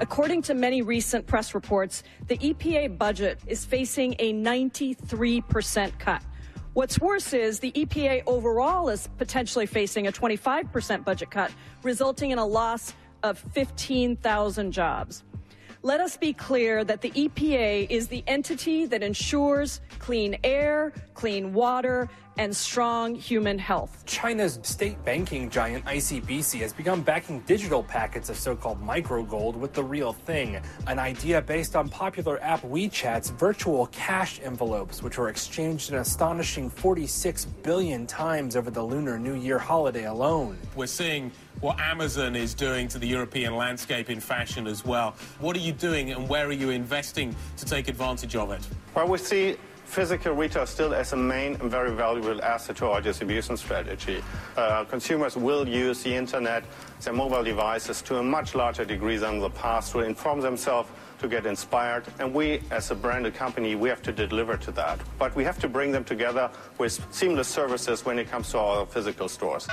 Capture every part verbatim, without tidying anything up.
According to many recent press reports, the E P A budget is facing a ninety-three percent cut. What's worse is the E P A overall is potentially facing a twenty-five percent budget cut, resulting in a loss of fifteen thousand jobs. Let us be clear that the E P A is the entity that ensures clean air, clean water, and strong human health. China's state banking giant I C B C has begun backing digital packets of so-called microgold with the real thing, an idea based on popular app WeChat's virtual cash envelopes, which were exchanged an astonishing forty-six billion times over the Lunar New Year holiday alone. We're seeing what Amazon is doing to the European landscape in fashion as well. What are you doing and where are you investing to take advantage of it? Well, we see physical retail still as a main and very valuable asset to our distribution strategy. Uh, consumers will use the internet, their mobile devices to a much larger degree than in the past to inform themselves, to get inspired, and we as a branded company, we have to deliver to that. But we have to bring them together with seamless services when it comes to our physical stores.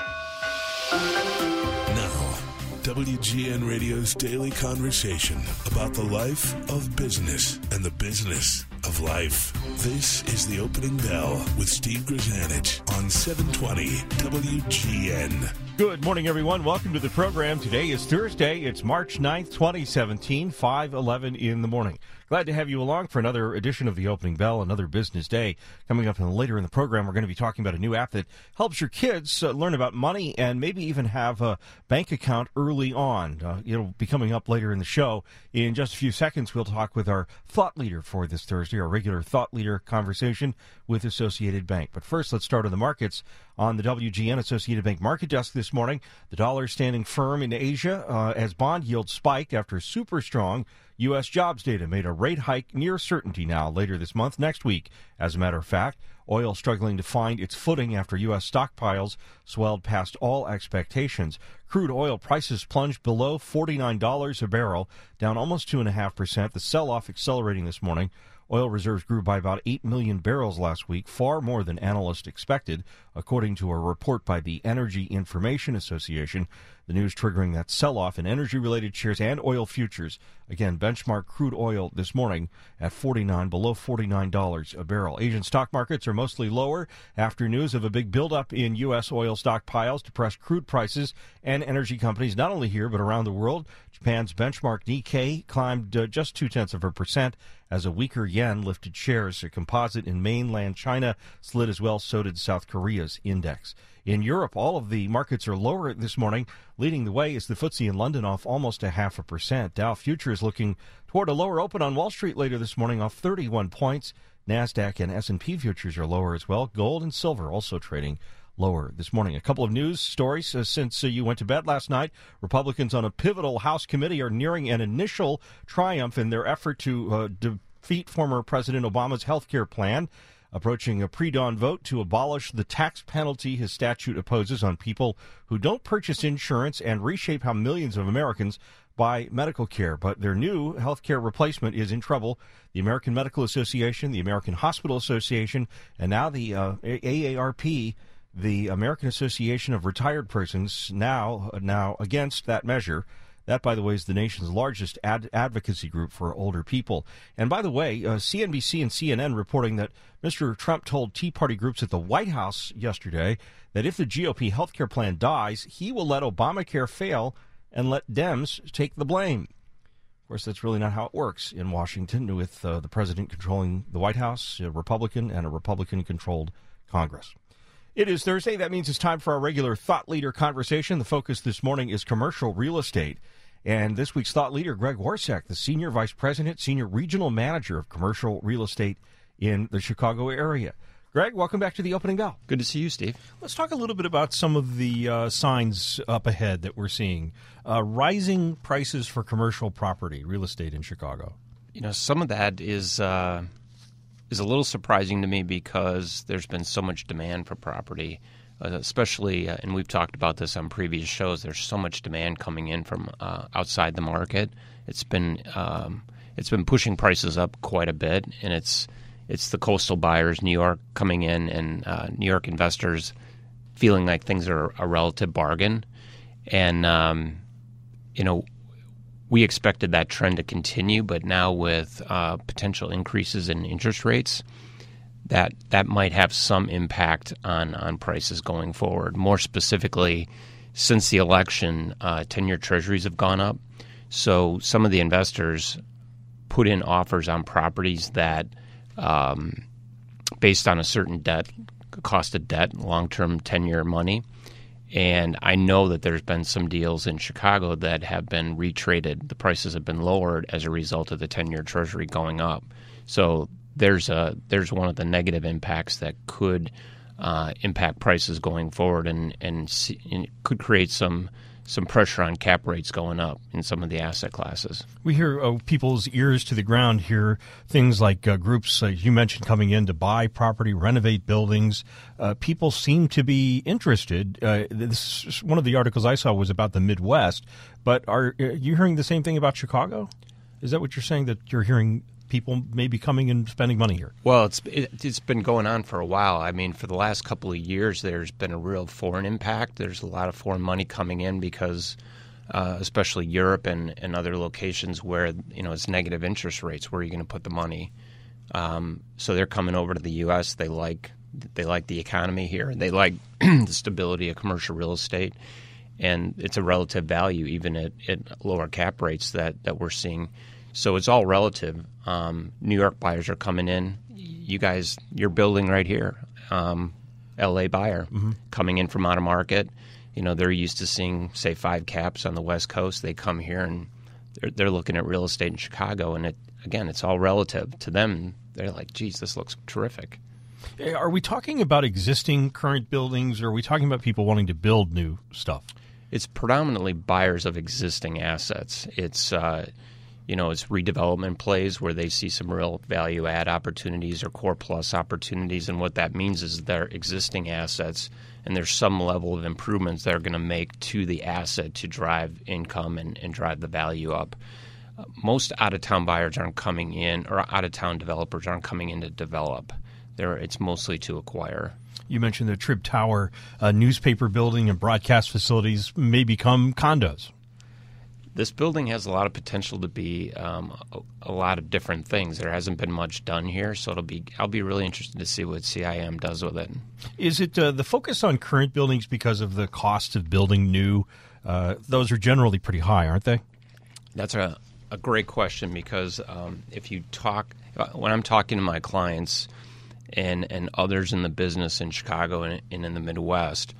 Now, W G N Radio's daily conversation about the life of business and the business of life. This is The Opening Bell with Steve Grzanich on seven twenty W G N. Good morning, everyone. Welcome to the program. Today is Thursday. It's March ninth, twenty seventeen, five eleven in the morning. Glad to have you along for another edition of The Opening Bell, another business day. Coming up in, later in the program, we're going to be talking about a new app that helps your kids uh, learn about money and maybe even have a bank account early on. Uh, it'll be coming up later in the show. In just a few seconds, we'll talk with our thought leader for this Thursday, our regular thought leader conversation with Associated Bank. But first, let's start on the markets. On the W G N Associated Bank market desk this morning, the dollar standing firm in Asia uh, as bond yields spike after super strong U S jobs data made a rate hike near certainty now later this month, next week. As a matter of fact, oil struggling to find its footing after U S stockpiles swelled past all expectations. Crude oil prices plunged below forty-nine dollars a barrel, down almost two point five percent. The sell-off accelerating this morning. Oil reserves grew by about eight million barrels last week, far more than analysts expected, according to a report by the Energy Information Association. The news triggering that sell-off in energy-related shares and oil futures. Again, benchmark crude oil this morning at forty-nine, below forty-nine dollars a barrel. Asian stock markets are mostly lower after news of a big buildup in U S oil stockpiles, depressed crude prices, and energy companies not only here but around the world. Japan's benchmark Nikkei climbed uh, just two-tenths of a percent as a weaker yen lifted shares. A composite in mainland China slid as well, so did South Korea's index. In Europe, all of the markets are lower this morning. Leading the way is the F T S E in London, off almost a half a percent. Dow futures looking toward a lower open on Wall Street later this morning, off thirty-one points. NASDAQ and S and P futures are lower as well. Gold and silver also trading lower this morning. A couple of news stories uh, since uh, you went to bed last night. Republicans on a pivotal House committee are nearing an initial triumph in their effort to uh, defeat former President Obama's health care plan, approaching a pre-dawn vote to abolish the tax penalty his statute imposes on people who don't purchase insurance and reshape how millions of Americans buy medical care. But their new health care replacement is in trouble. The American Medical Association, the American Hospital Association, and now the uh, A A R P, the American Association of Retired Persons, now now against that measure. That, by the way, is the nation's largest ad- advocacy group for older people. And by the way, uh, C N B C and C N N reporting that Mister Trump told Tea Party groups at the White House yesterday that if the G O P health care plan dies, he will let Obamacare fail and let Dems take the blame. Of course, that's really not how it works in Washington, with uh, the president controlling the White House, a Republican, and a Republican-controlled Congress. It is Thursday. That means it's time for our regular Thought Leader conversation. The focus this morning is commercial real estate. And this week's Thought Leader, Greg Warsek, the Senior Vice President, Senior Regional Manager of Commercial Real Estate in the Chicago area. Greg, welcome back to the Opening Bell. Good to see you, Steve. Let's talk a little bit about some of the uh, signs up ahead that we're seeing. Uh, rising prices for commercial property, real estate in Chicago. You know, some of that is... Uh is a little surprising to me because there's been so much demand for property, uh, especially, uh, and we've talked about this on previous shows, there's so much demand coming in from uh, outside the market. It's been um, it's been pushing prices up quite a bit, and it's it's the coastal buyers, New York, coming in, and uh, New York investors feeling like things are a relative bargain. And, um, you know, we expected that trend to continue, but now with uh, potential increases in interest rates, that that might have some impact on, on prices going forward. More specifically, since the election, uh, ten-year treasuries have gone up. So some of the investors put in offers on properties that, um, based on a certain debt, cost of debt, long-term ten-year money. And I know that there's been some deals in Chicago that have been retraded. The prices have been lowered as a result of the ten-year treasury going up. So there's a there's one of the negative impacts that could uh, impact prices going forward, and and, see, and it could create some some pressure on cap rates going up in some of the asset classes. We hear uh, people's ears to the ground hear things like uh, groups, uh, you mentioned, coming in to buy property, renovate buildings. Uh, people seem to be interested. Uh, this is, one of the articles I saw was about the Midwest, but are, are you hearing the same thing about Chicago? Is that what you're saying, that you're hearing people may be coming and spending money here? Well, it's it, it's been going on for a while. I mean, for the last couple of years, there's been a real foreign impact. There's a lot of foreign money coming in because, uh, especially Europe and, and other locations where, you know, it's negative interest rates. Where are you going to put the money? Um, so they're coming over to the U S. They like they like the economy here. They like the stability of commercial real estate, and it's a relative value even at, at lower cap rates that, that we're seeing. So it's all relative. Um, New York buyers are coming in. You guys, you're building right here. Um, L A buyer mm-hmm. coming in from out of market. You know, they're used to seeing, say, five caps on the West Coast. They come here and they're, they're looking at real estate in Chicago. And, it, again, it's all relative. To them, they're like, geez, this looks terrific. Are we talking about existing current buildings, or are we talking about people wanting to build new stuff? It's predominantly buyers of existing assets. It's... Uh, You know, it's redevelopment plays where they see some real value add opportunities or core plus opportunities. And what that means is they're existing assets, and there's some level of improvements they're going to make to the asset to drive income and, and drive the value up. Uh, most out-of-town buyers aren't coming in, or out-of-town developers aren't coming in to develop. They're, it's mostly to acquire. You mentioned the Trib Tower, uh, newspaper building and broadcast facilities may become condos. This building has a lot of potential to be um, a, a lot of different things. There hasn't been much done here, so it'll be. I'll be really interested to see what C I M does with it. Is it uh, the focus on current buildings because of the cost of building new? Uh, those are generally pretty high, aren't they? That's a, a great question, because um, if you talk, when I'm talking to my clients and, and others in the business in Chicago and, and in the Midwest,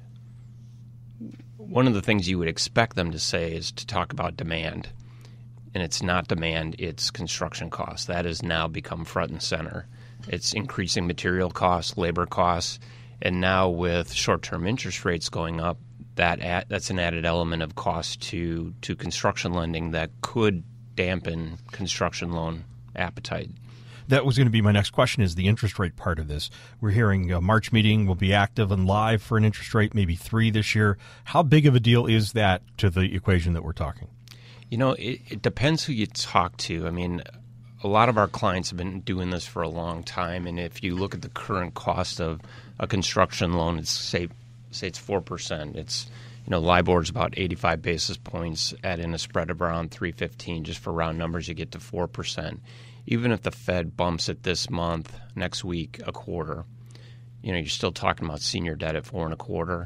one of the things you would expect them to say is to talk about demand. And it's not demand, it's construction costs. That has now become front and center. It's increasing material costs, labor costs, and now with short-term interest rates going up, that ad, that's an added element of cost to, to construction lending that could dampen construction loan appetite. That was going to be my next question, is the interest rate part of this. We're hearing a March meeting will be active and live for an interest rate, maybe three this year. How big of a deal is that to the equation that we're talking? You know, it, it depends who you talk to. I mean, a lot of our clients have been doing this for a long time, and if you look at the current cost of a construction loan, it's say say it's four percent. It's, you know, LIBOR's about eighty-five basis points, add in a spread of around three fifteen. Just for round numbers, you get to four percent. Even if the Fed bumps it this month, next week, a quarter, you know, you're still talking about senior debt at four and a quarter.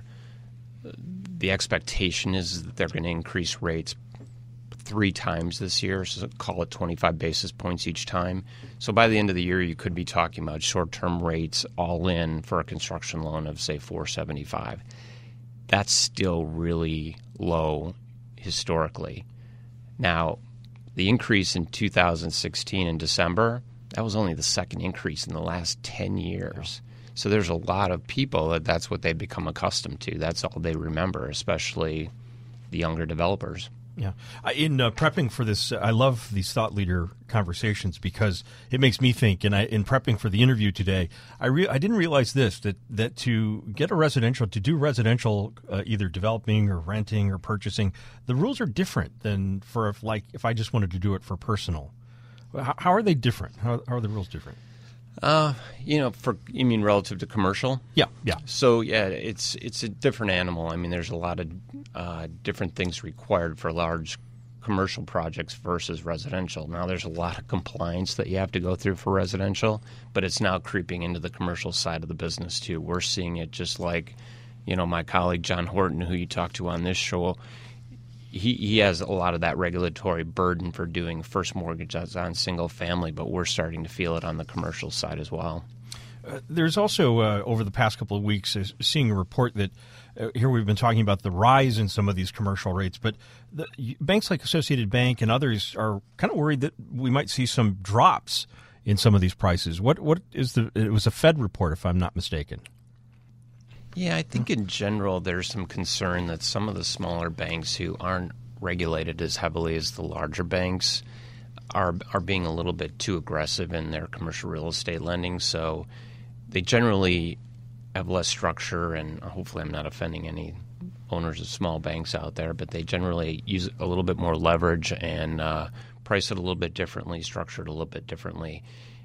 The expectation is that they're going to increase rates three times this year, so call it twenty-five basis points each time. So by the end of the year, you could be talking about short-term rates all in for a construction loan of, say, four seventy-five. That's still really low historically. Now, the increase in two thousand sixteen in December, that was only the second increase in the last ten years. So there's a lot of people that that's what they've become accustomed to. That's all they remember, especially the younger developers. Yeah. In uh, prepping for this, I love these thought leader conversations because it makes me think. And I, in prepping for the interview today, I re- I didn't realize this, that, that to get a residential, to do residential, uh, either developing or renting or purchasing, the rules are different than for if, like if I just wanted to do it for personal. How, how are they different? How, how are the rules different? Uh, you know, for you mean relative to commercial? Yeah, yeah. So yeah, it's it's a different animal. I mean, there's a lot of uh, different things required for large commercial projects versus residential. Now, there's a lot of compliance that you have to go through for residential, but it's now creeping into the commercial side of the business too. We're seeing it just like, you know, my colleague John Horton, who you talked to on this show, he, he has a lot of that regulatory burden for doing first mortgages on single family, but we're starting to feel it on the commercial side as well. Uh, there's also, uh, over the past couple of weeks, uh, seeing a report that uh, here we've been talking about the rise in some of these commercial rates, but the, banks like Associated Bank and others are kind of worried that we might see some drops in some of these prices. What what is the? It was a Fed report, if I'm not mistaken. Yeah, I think in general there's some concern that some of the smaller banks who aren't regulated as heavily as the larger banks are are being a little bit too aggressive in their commercial real estate lending. So they generally have less structure, and hopefully I'm not offending any owners of small banks out there, but they generally use a little bit more leverage and uh, price it a little bit differently, structure it a little bit differently.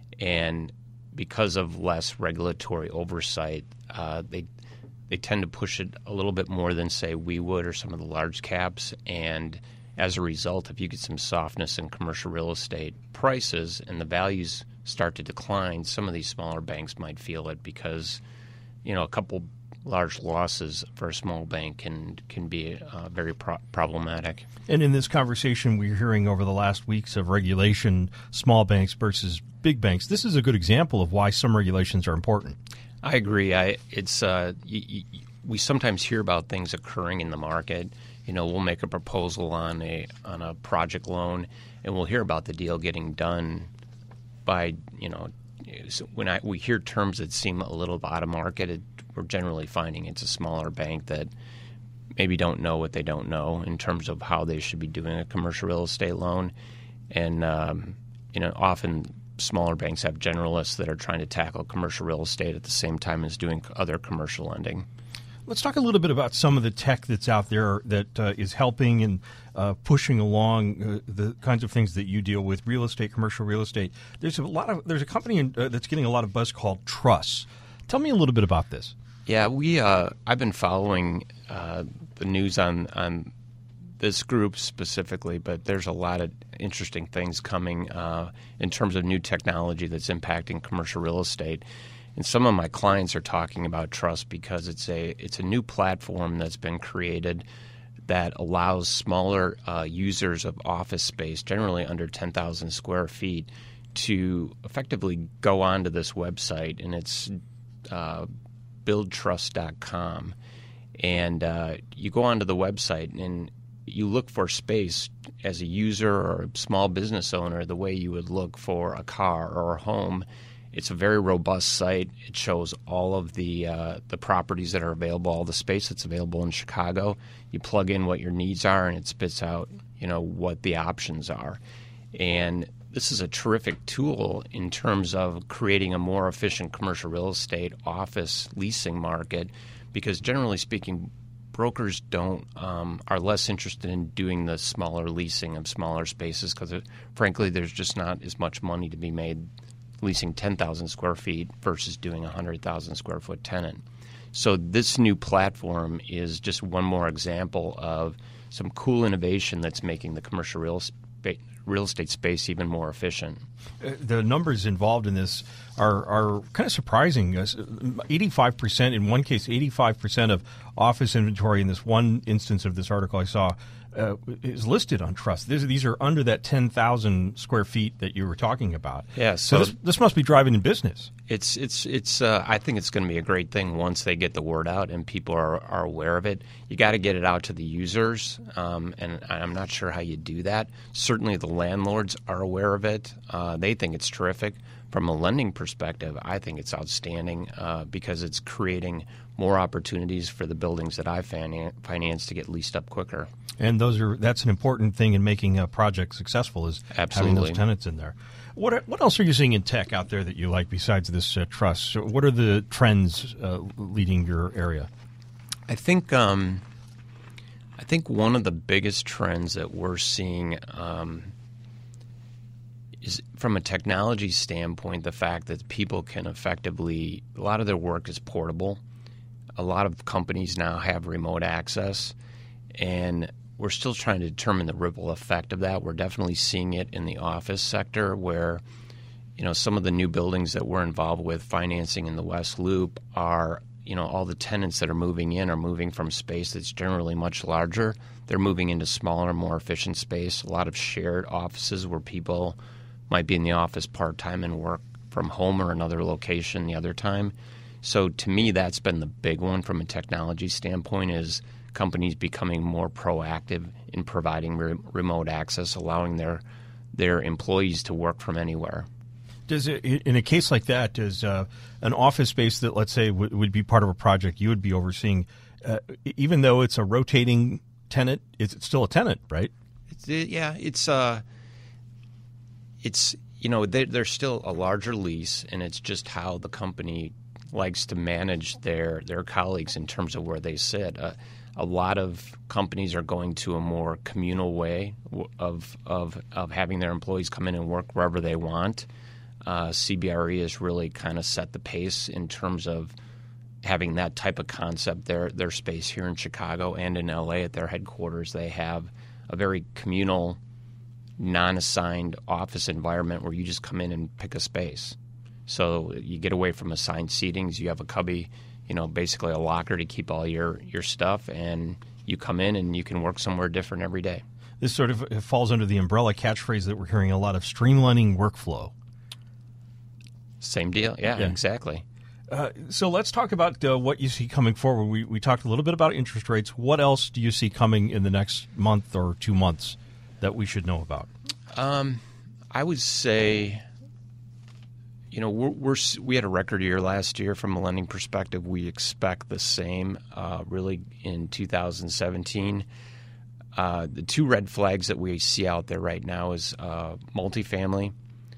And because of less regulatory oversight, uh, they they tend to push it a little bit more than, say, we would or some of the large caps. And as a result, if you get some softness in commercial real estate prices and the values start to decline, some of these smaller banks might feel it because, you know, a couple large losses for a small bank can can be uh, very pro- problematic. And in this conversation we're hearing over the last weeks of regulation, small banks versus big banks, this is a good example of why some regulations are important. I agree. I it's uh, y- y- we sometimes hear about things occurring in the market. You know, we'll make a proposal on a on a project loan, and we'll hear about the deal getting done by, you know, when I we hear terms that seem a little out of market, it, we're generally finding it's a smaller bank that maybe don't know what they don't know in terms of how they should be doing a commercial real estate loan. And, um, you know, often smaller banks have generalists that are trying to tackle commercial real estate at the same time as doing other commercial lending. Let's talk a little bit about some of the tech that's out there that uh, is helping and uh, pushing along uh, the kinds of things that you deal with, real estate, commercial real estate. There's a lot of there's a company in, uh, that's getting a lot of buzz called Truss. Tell me a little bit about this. Yeah, we uh, I've been following uh, the news on on this group specifically, but there's a lot of interesting things coming uh, in terms of new technology that's impacting commercial real estate. And some of my clients are talking about Truss because it's a it's a new platform that's been created that allows smaller uh, users of office space, generally under ten thousand square feet, to effectively go onto this website, and it's uh, build truss dot com. And uh, you go onto the website and you look for space as a user or a small business owner the way you would look for a car or a home. It's a very robust site. It shows all of the uh, the properties that are available, all the space that's available in Chicago. You plug in what your needs are, and it spits out, you know, what the options are. And this is a terrific tool in terms of creating a more efficient commercial real estate office leasing market, because generally speaking, brokers don't um, are less interested in doing the smaller leasing of smaller spaces because, frankly, there's just not as much money to be made leasing ten thousand square feet versus doing a one hundred thousand square foot tenant. So this new platform is just one more example of some cool innovation that's making the commercial real estate, real estate space even more efficient. Uh, the numbers involved in this are, are kind of surprising. eighty-five percent, in one case, eighty-five percent of office inventory in this one instance of this article I saw Uh, is listed on Truss. These, these are under that ten thousand square feet that you were talking about. Yeah, so, so this, this must be driving in business. It's it's it's. Uh, I think it's going to be a great thing once they get the word out and people are, are aware of it. You got to get it out to the users, um, and I'm not sure how you do that. Certainly, the landlords are aware of it. Uh, they think it's terrific. From a lending perspective, I think it's outstanding uh, because it's creating more opportunities for the buildings that I finance to get leased up quicker. And those are that's an important thing in making a project successful is Absolutely. having those tenants in there. What are, what else are you seeing in tech out there that you like besides this uh, Truss? What are the trends uh, leading your area? I think um, I think one of the biggest trends that we're seeing um, is from a technology standpoint, the fact that people can effectively, a lot of their work is portable. A lot of companies now have remote access, and we're still trying to determine the ripple effect of that. We're definitely seeing it in the office sector where, you know, some of the new buildings that we're involved with financing in the West Loop are, you know, all the tenants that are moving in are moving from space that's generally much larger. They're moving into smaller, more efficient space. A lot of shared offices where people might be in the office part-time and work from home or another location the other time. So to me, that's been the big one from a technology standpoint, is companies becoming more proactive in providing re- remote access, allowing their their employees to work from anywhere. Does it, in a case like that, does uh, an office space that, let's say, w- would be part of a project you would be overseeing, uh, even though it's a rotating tenant, is it still a tenant, right? It's, it, yeah, it's uh, it's you know they, there's still a larger lease, and it's just how the company likes to manage their their colleagues in terms of where they sit. Uh, a lot of companies are going to a more communal way of of of having their employees come in and work wherever they want. Uh, C B R E has really kind of set the pace in terms of having that type of concept. Their their space here in Chicago and in L A at their headquarters, they have a very communal, non-assigned office environment where you just come in and pick a space. So you get away from assigned seatings. You have a cubby, you know, basically a locker to keep all your, your stuff, and you come in and you can work somewhere different every day. This sort of falls under the umbrella catchphrase that we're hearing a lot of, streamlining workflow. Same deal. Yeah, yeah. Exactly. Uh, so let's talk about uh, what you see coming forward. We, we talked a little bit about interest rates. What else do you see coming in the next month or two months that we should know about? Um, I would say, you know, we're, we're we had a record year last year from a lending perspective. We expect the same, uh, really, in two thousand seventeen. Uh, the two red flags that we see out there right now is uh, multifamily.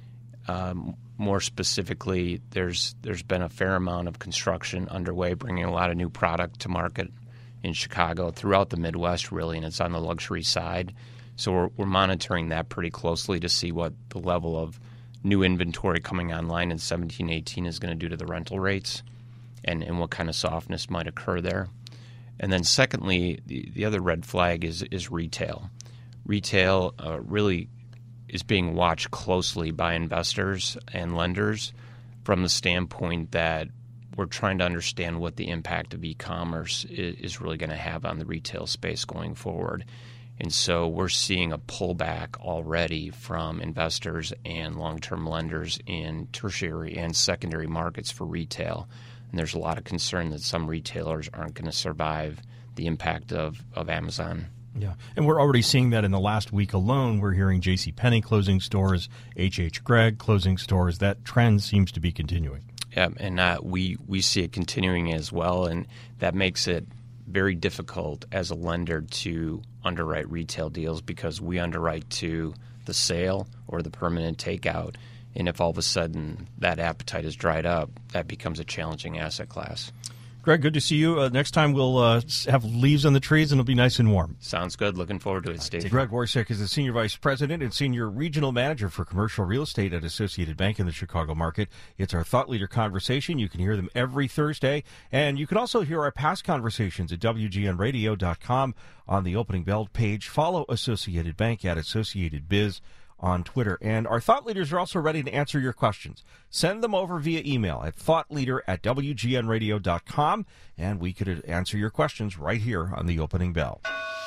Um, more specifically, there's there's been a fair amount of construction underway, bringing a lot of new product to market in Chicago, throughout the Midwest, really, and it's on the luxury side. So we're, we're monitoring that pretty closely to see what the level of new inventory coming online in seventeen eighteen is going to do to the rental rates, and, and what kind of softness might occur there. And then secondly, the, the other red flag is is retail. Retail uh, really is being watched closely by investors and lenders from the standpoint that we're trying to understand what the impact of e-commerce is, is really going to have on the retail space going forward. And so we're seeing a pullback already from investors and long-term lenders in tertiary and secondary markets for retail. And there's a lot of concern that some retailers aren't going to survive the impact of, of Amazon. Yeah, and we're already seeing that in the last week alone. We're hearing JCPenney closing stores, H H. Gregg closing stores. That trend seems to be continuing. Yeah, and uh, we, we see it continuing as well, and that makes it very difficult as a lender to underwrite retail deals because we underwrite to the sale or the permanent takeout. And if all of a sudden that appetite is dried up, that becomes a challenging asset class. Greg, good to see you. Uh, next time we'll uh, have leaves on the trees and it'll be nice and warm. Sounds good. Looking forward to it, Steve. Greg Worsek is the Senior Vice President and Senior Regional Manager for Commercial Real Estate at Associated Bank in the Chicago market. It's our Thought Leader Conversation. You can hear them every Thursday. And you can also hear our past conversations at W G N radio dot com on the Opening Bell page. Follow Associated Bank at Associated Biz on Twitter. And our thought leaders are also ready to answer your questions. Send them over via email at thoughtleader at W G N radio dot com, and we could answer your questions right here on the Opening Bell.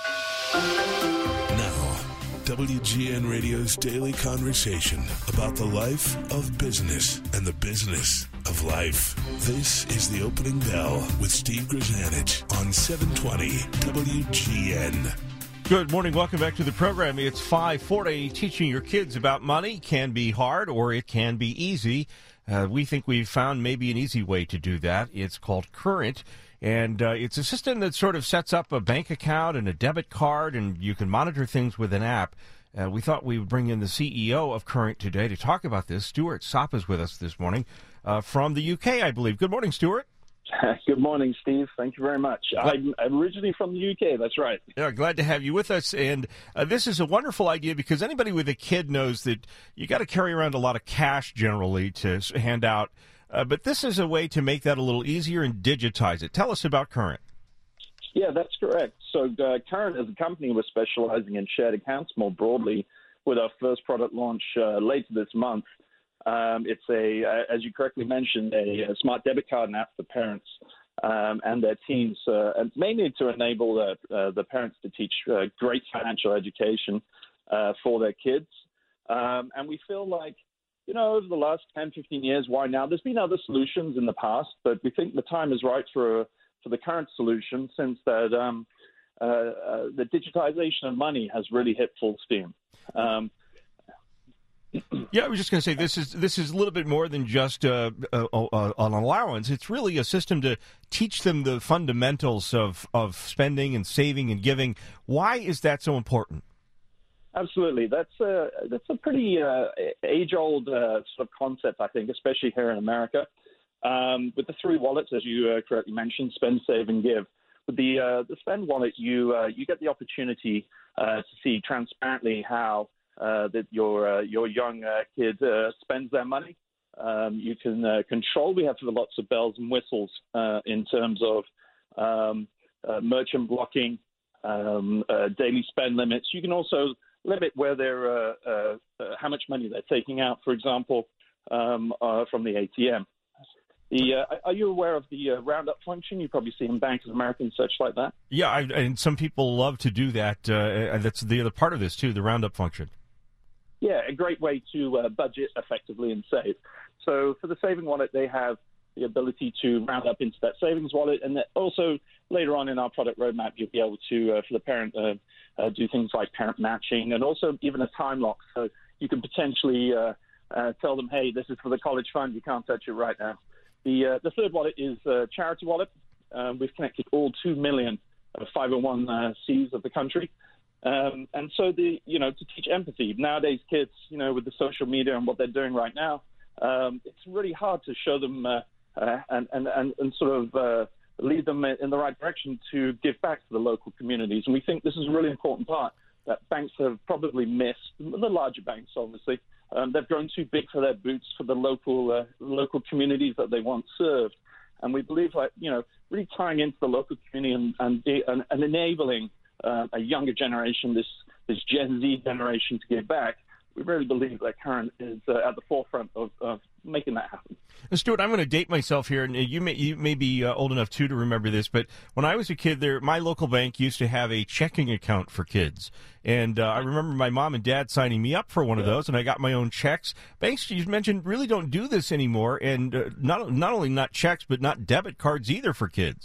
Now, W G N Radio's daily conversation about the life of business and the business of life. This is the Opening Bell with Steve Grzanich on seven twenty W G N. Good morning. Welcome back to the program. It's five forty. Teaching your kids about money can be hard or it can be easy. Uh, we think we've found maybe an easy way to do that. It's called Current, and uh, it's a system that sort of sets up a bank account and a debit card, and you can monitor things with an app. Uh, we thought we would bring in the C E O of Current today to talk about this. Stuart Sopp is with us this morning uh, from the U K, I believe. Good morning, Stuart. Good morning, Steve. Thank you very much. I'm, I'm originally from the U K. That's right. Yeah, glad to have you with us. And uh, this is a wonderful idea because anybody with a kid knows that you got to carry around a lot of cash generally to hand out. Uh, but this is a way to make that a little easier and digitize it. Tell us about Current. Yeah, that's correct. So uh, Current, as a company, we're specializing in shared accounts more broadly with our first product launch uh, later this month. Um, it's a, uh, as you correctly mentioned, a, a smart debit card and app for parents um, and their teams, uh, and mainly to enable uh, uh, the parents to teach uh, great financial education uh, for their kids. Um, and we feel like, you know, over the last ten, fifteen years, why now? There's been other solutions in the past, but we think the time is right for, for the current solution since that um, uh, uh, the digitization of money has really hit full steam. Um, Yeah, I was just going to say this is this is a little bit more than just uh, uh, uh, an allowance. It's really a system to teach them the fundamentals of, of spending and saving and giving. Why is that so important? Absolutely, that's a that's a pretty uh, age-old uh, sort of concept, I think, especially here in America. Um, with the three wallets, as you uh, correctly mentioned, spend, save, and give. With the uh, the spend wallet, you uh, you get the opportunity uh, to see transparently how Uh, that your uh, your young uh, kid uh, spends their money. Um, you can uh, control. We have lots of bells and whistles uh, in terms of um, uh, merchant blocking, um, uh, daily spend limits. You can also limit where they're uh, uh, uh, how much money they're taking out, for example, um, uh, from the A T M. The, uh, are you aware of the uh, roundup function? You probably see in Bank of America and such like that. Yeah, I, and some people love to do that. Uh, that's the other part of this too, the roundup function. Yeah, a great way to uh, budget effectively and save. So for the saving wallet, they have the ability to round up into that savings wallet. And also later on in our product roadmap, you'll be able to, uh, for the parent, uh, uh, do things like parent matching and also even a time lock. So you can potentially uh, uh, tell them, hey, this is for the college fund. You can't touch it right now. The, uh, the third wallet is a charity wallet. Uh, we've connected all two million five oh one C's of the country. Um, and so the, you know, to teach empathy nowadays, kids, you know, with the social media and what they're doing right now, um, it's really hard to show them uh, uh, and, and, and, and sort of uh, lead them in the right direction to give back to the local communities. And we think this is a really important part that banks have probably missed. The larger banks, obviously, um, they've grown too big for their boots for the local uh, local communities that they once served. And we believe, like, you know, really tying into the local community and, and, and, and enabling Uh, a younger generation, this this Gen Z generation, to give back. We really believe that Current is uh, at the forefront of, of making that happen. Now, Stuart, I'm going to date myself here, and you may you may be uh, old enough too to remember this. But when I was a kid, there my local bank used to have a checking account for kids, and uh, I remember my mom and dad signing me up for one of those, and I got my own checks. Banks, you mentioned, really don't do this anymore, and uh, not not only not checks, but not debit cards either for kids.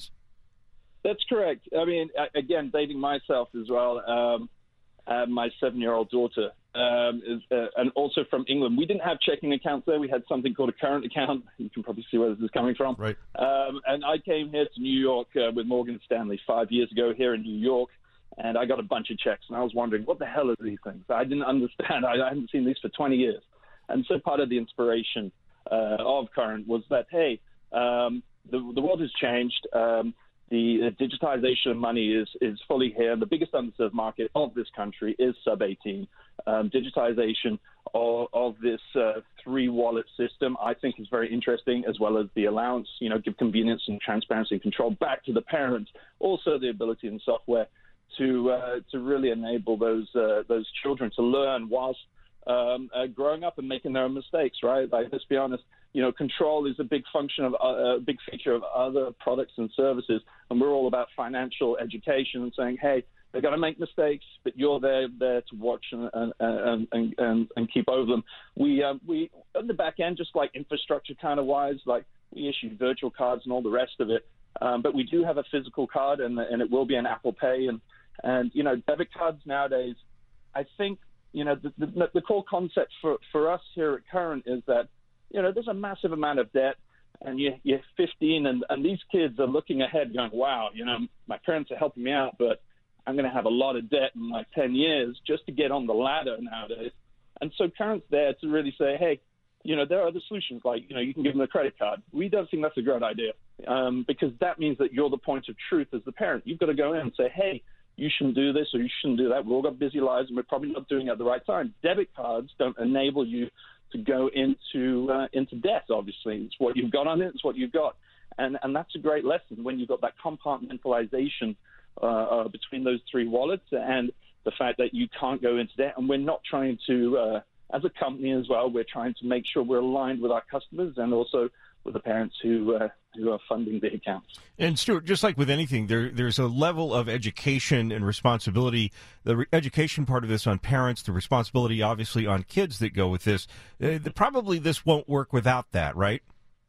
That's correct. I mean, again, dating myself as well. Um, uh, my seven-year-old daughter um, is, uh, and also from England. We didn't have checking accounts there. We had something called a current account. You can probably see where this is coming from. Right. Um, and I came here to New York uh, with Morgan Stanley five years ago here in New York, and I got a bunch of checks. And I was wondering, what the hell are these things? I didn't understand. I, I hadn't seen these for twenty years. And so part of the inspiration uh, of Current was that, hey, um, the, the world has changed. Um, The digitization of money is, is fully here. The biggest underserved market of this country is sub eighteen. Um, digitization of, of this uh, three-wallet system, I think, is very interesting, as well as the allowance, you know, give convenience and transparency and control back to the parent. Also, the ability in software to uh, to really enable those uh, those children to learn whilst um, uh, growing up and making their own mistakes, right? Like, let's be honest. You know, control is a big function of uh, a big feature of other products and services, and we're all about financial education and saying, hey, they're going to make mistakes, but you're there there to watch and and and, and, and keep over them. We uh, we on the back end, just like infrastructure kind of wise, like we issue virtual cards and all the rest of it, um, but we do have a physical card, and and it will be an Apple Pay, and and you know, debit cards nowadays. I think you know the the, the core concept for for us here at Current is that, you know, there's a massive amount of debt, and you, you're fifteen, and, and these kids are looking ahead going, wow, you know, my parents are helping me out, but I'm going to have a lot of debt in like ten years just to get on the ladder nowadays. And so Current's there to really say, hey, you know, there are other solutions, like, you know, you can give them a credit card. We don't think that's a great idea um, because that means that you're the point of truth as the parent. You've got to go in and say, hey, you shouldn't do this or you shouldn't do that. We've all got busy lives, and we're probably not doing it at the right time. Debit cards don't enable you to go into uh, into debt, obviously. It's what you've got on it. It's what you've got. And and that's a great lesson when you've got that compartmentalization uh, uh, between those three wallets, and the fact that you can't go into debt. And we're not trying to, uh, as a company as well, we're trying to make sure we're aligned with our customers and also with the parents who uh, who are funding the accounts. And Stuart, just like with anything, there there's a level of education and responsibility. The re- education part of this on parents, the responsibility obviously on kids that go with this. Uh, the, probably this won't work without that, right?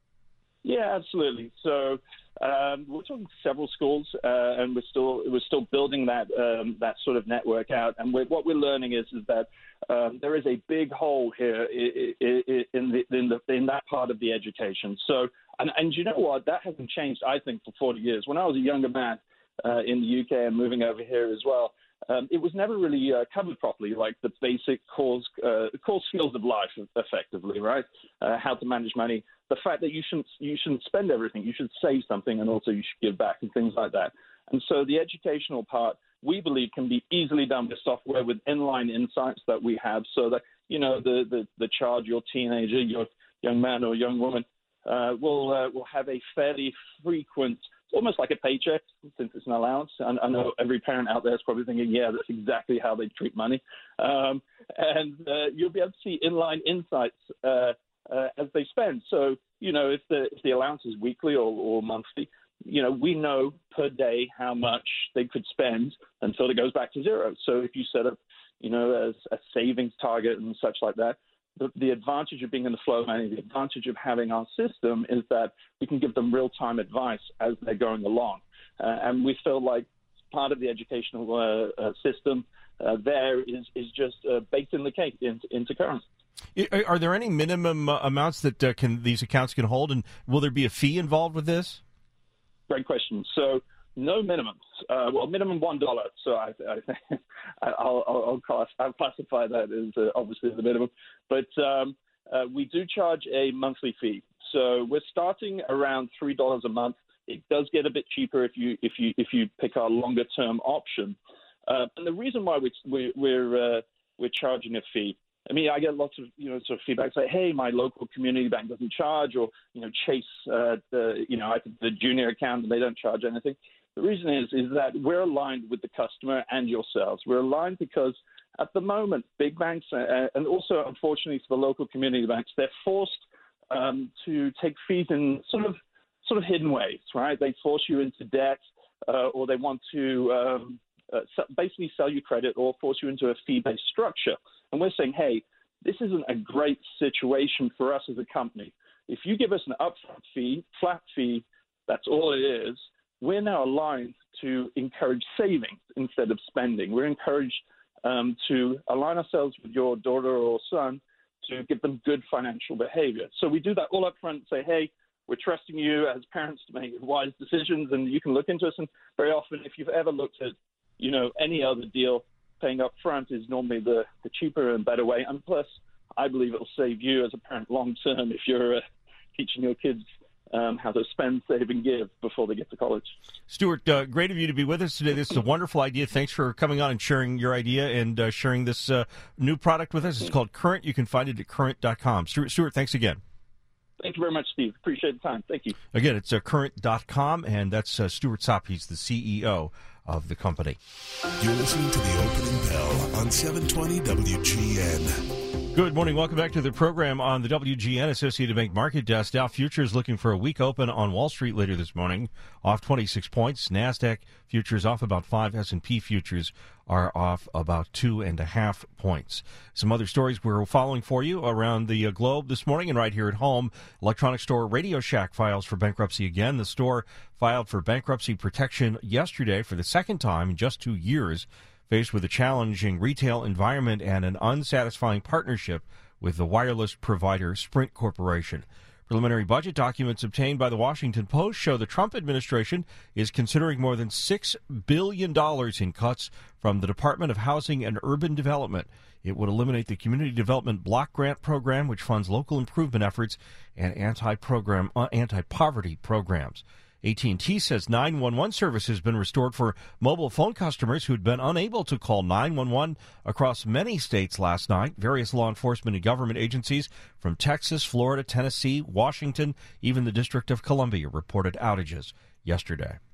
Yeah, absolutely. So um, we're talking several schools, uh, and we're still we're still building that um, that sort of network out. And we're, what we're learning is is that um, there is a big hole here in, in, the, in, the, in that part of the education. So, and, and you know what? That hasn't changed, I think, for forty years. When I was a younger man uh, in the U K and moving over here as well, Um, it was never really uh, covered properly, like the basic core, uh, core skills of life, effectively, right? Uh, how to manage money, the fact that you shouldn't you shouldn't spend everything, you should save something, and also you should give back and things like that. And so the educational part, we believe, can be easily done with software with inline insights that we have, so that you know the the, the child, your teenager, your young man or young woman, uh, will uh, will have a fairly frequent, almost like a paycheck, since it's an allowance. And I know every parent out there is probably thinking, yeah, that's exactly how they treat money. Um, and uh, you'll be able to see inline insights uh, uh, as they spend. So, you know, if the if the allowance is weekly or, or monthly, you know, we know per day how much they could spend until it goes back to zero. So if you set up, you know, as a savings target and such like that, The, the advantage of being in the flow of money, the advantage of having our system is that we can give them real-time advice as they're going along. Uh, and we feel like part of the educational uh, uh, system uh, there is, is just uh, baked in the cake into, into currency. Are there any minimum uh, amounts that uh, can these accounts can hold, and will there be a fee involved with this? Great question. So no minimums. Uh, well, minimum one dollar. So I, I think I'll, I'll, I'll, class, I'll classify that as uh, obviously the minimum. But um, uh, we do charge a monthly fee. So we're starting around three dollars a month. It does get a bit cheaper if you if you if you pick our longer term option. Uh, and the reason why we, we, we're uh, we're charging a fee. I mean, I get lots of, you know, sort of feedback say, hey, my local community bank doesn't charge, or, you know, Chase, uh, the, you know, I the junior account and they don't charge anything. The reason is is that we're aligned with the customer and yourselves. We're aligned because at the moment, big banks uh, and also, unfortunately, for the local community banks, they're forced um, to take fees in sort of sort of hidden ways, right? They force you into debt, uh, or they want to um, uh, basically sell you credit or force you into a fee-based structure. And we're saying, hey, this isn't a great situation for us as a company. If you give us an upfront fee, flat fee, that's all it is. We're now aligned to encourage savings instead of spending. We're encouraged um, to align ourselves with your daughter or son to give them good financial behavior. So we do that all up front and say, hey, we're trusting you as parents to make wise decisions, and you can look into us. And very often, if you've ever looked at, you know, any other deal, paying up front is normally the, the cheaper and better way. And plus, I believe it'll save you as a parent long term if you're uh, teaching your kids Um, how to spend, save, and give before they get to college. Stuart, uh, great of you to be with us today. This is a wonderful idea. Thanks for coming on and sharing your idea and uh, sharing this uh, new product with us. It's called Current. You can find it at current dot com. Stuart, Stuart, thanks again. Thank you very much, Steve. Appreciate the time. Thank you. Again, it's uh, current dot com, and that's uh, Stuart Sopp. He's the C E O of the company. You're listening to the opening bell on seven twenty W G N. Good morning. Welcome back to the program on the W G N Associated Bank Market Desk. Dow Futures looking for a weak open on Wall Street later this morning, off twenty-six points. NASDAQ futures off about five. S and P futures are off about two and a half points. Some other stories we're following for you around the globe this morning and right here at home. Electronic store Radio Shack files for bankruptcy again. The store filed for bankruptcy protection yesterday for the second time in just two years. Faced with a challenging retail environment and an unsatisfying partnership with the wireless provider Sprint Corporation. Preliminary budget documents obtained by the Washington Post show the Trump administration is considering more than six billion dollars in cuts from the Department of Housing and Urban Development. It would eliminate the Community Development Block Grant Program, which funds local improvement efforts and anti-program, uh, anti-poverty programs. A T and T says nine one one service has been restored for mobile phone customers who'd been unable to call nine one one across many states last night. Various law enforcement and government agencies from Texas, Florida, Tennessee, Washington, even the District of Columbia reported outages yesterday.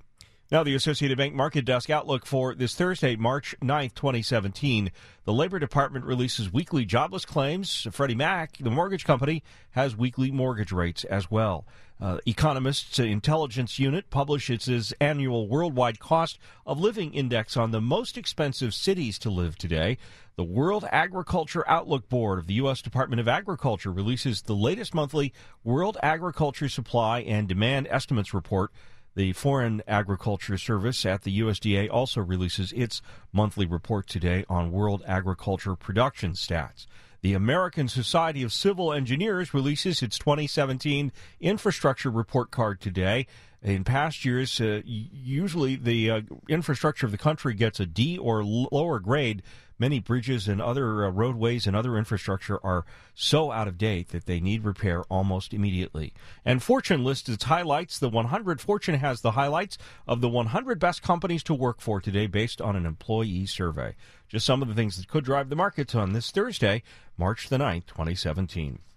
Now, the Associated Bank Market Desk outlook for this Thursday, March ninth, twenty seventeen. The Labor Department releases weekly jobless claims. Freddie Mac, the mortgage company, has weekly mortgage rates as well. Uh, Economist's Intelligence Unit publishes its annual worldwide cost of living index on the most expensive cities to live today. The World Agriculture Outlook Board of the U S Department of Agriculture releases the latest monthly World Agriculture Supply and Demand Estimates report. The Foreign Agriculture Service at the U S D A also releases its monthly report today on world agriculture production stats. The American Society of Civil Engineers releases its twenty seventeen infrastructure report card today. In past years, uh, usually the uh, infrastructure of the country gets a D or l- lower grade. Many bridges and other uh, roadways and other infrastructure are so out of date that they need repair almost immediately. And Fortune lists its highlights. The one hundred Fortune has the highlights of the one hundred best companies to work for today based on an employee survey. Just some of the things that could drive the markets on this Thursday, March the ninth, twenty seventeen.